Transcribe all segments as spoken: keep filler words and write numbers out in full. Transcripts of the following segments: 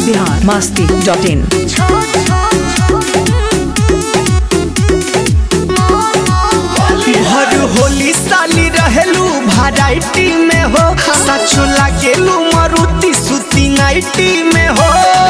Bihar Masti dot in. हर होली साली रहेलू वैरायटी में हो, सचो लागेलू मारुति सुती नाइटी में हो।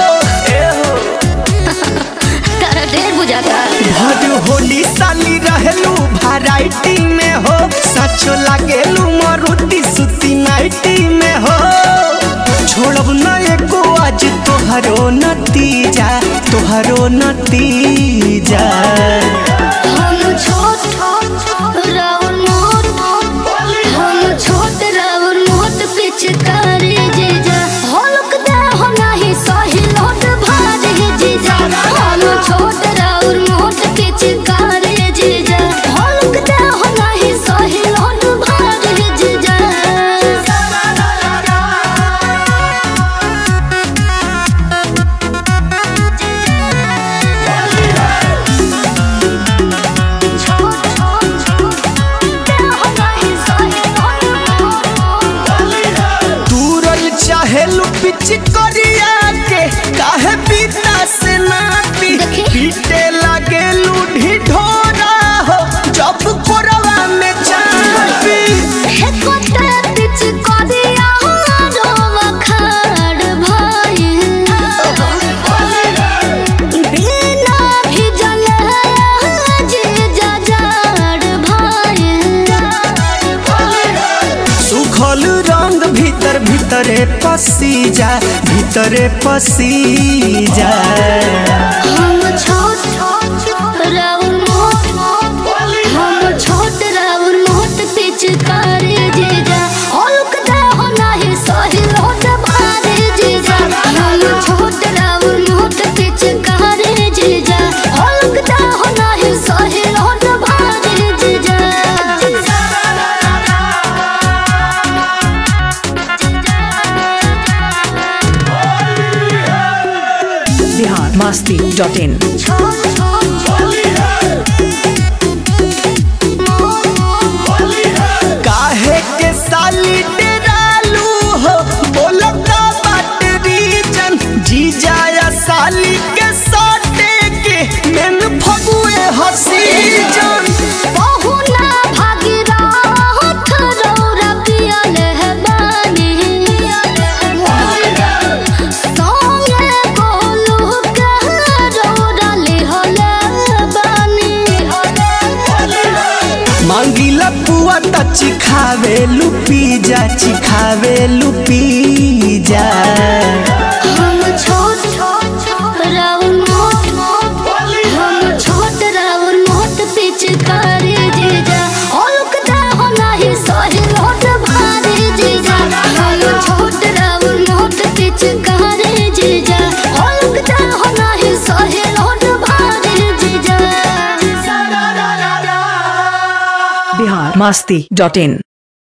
तारा ढेर बुझाता। हर होली साली रहेलू वैरायटी में हो, सचो लागेलू मारुति सुती नाइटी में हो। छोड़ब न एको आज तोहरो नतीजा, तोहरो नतीजा। हम छोट राउर मोट, हम छोट राउर मोट पिचकारी जीजा। हल्क दे हो नहीं सही लोट भारी जीजा। हम छोट राउर मोट पिचकारी जीजा। हल्क दे हो नहीं सही लोट भारी जीजा। चाहेलू पिच करिया के काहे पीता से नाती, पीटे लागेलू ढिढोरा हो जब कोरवा में चापी। हे कोते पिच करिया रोवा खाड़ भाई, बिना भिजल जे जाड़ भाई। सुखल रंग भीतर भीतरे पसी जा, भीतरे पसी जा। हम छोट राउर मोट, हम छोट राउर मोट पिचकारी जीजा। हल्क दे हो नहीं सही लोट भारी जीजा। हम छोट राउर मोट पिचकारी जीजा। हल्क दे हो नहीं सही लोट भारी जीजा। Bihar Masti dot in. काहे के साली डेरालू हो बोलता बात रीजन, जीजा या साली के साटे के मेन फगुए हसी जन। बहुना भागीरथ रौरा पियल है बानी, सोंगे गोलू के रौरा लिहल बानी। मांगीला पुआ त चिखावे लुपी जा, चिखावे लुपी जा। हम छोट राउर मोट, हम छोट राउर मोट पिचकारी जीजा। हल्क दे हो नहीं सही लोट भारी जीजा। हम छोट राउर मोट पिचकारी जीजा। हल्क दे हो नहीं सही लोट भारी जीजा। बिहार मस्ती डॉट इन।